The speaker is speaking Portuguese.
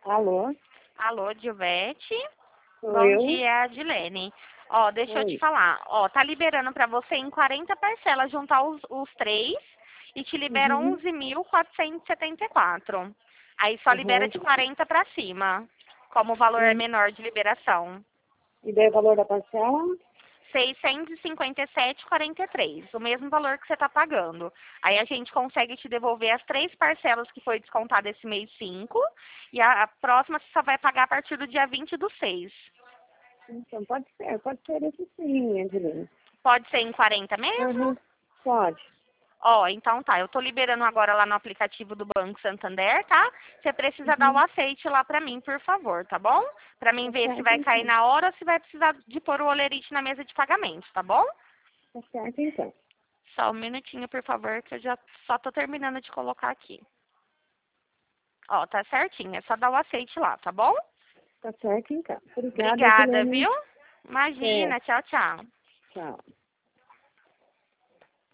Alô? Alô, Gilvete. Sou Bom eu? dia, Adilene. Ó, deixa eu te Oi. falar. Ó, tá liberando pra você em 40 parcelas juntar os três e te libera Uhum. 11.474. Aí só libera Uhum. de 40 pra cima, como o valor é E, menor de liberação. e daí o valor da parcela? 657,43, o mesmo valor que você está pagando. Aí a gente consegue te devolver as 3 parcelas que foi descontada esse mês 5 e a próxima você só vai pagar a partir do dia 20/6. Então, pode ser esse sim, Angelina. Pode ser em 40 mesmo? Uhum. Pode. Ó, então tá, eu tô liberando agora lá no aplicativo do Banco Santander, tá? Você precisa dar o Uhum. aceite lá pra mim, por favor, tá bom? Pra mim Tá ver se certo, vai cair então. na hora ou se vai precisar de pôr o olerite na mesa de pagamento, tá bom? Tá certo, então. Só um minutinho, por favor, que eu já só tô terminando de colocar aqui. Ó, tá certinho, é só dar o aceite lá, tá bom? Tá certo, então. Obrigada, Obrigada, Angelina. viu? Até. Imagina, tchau, tchau. Tchau.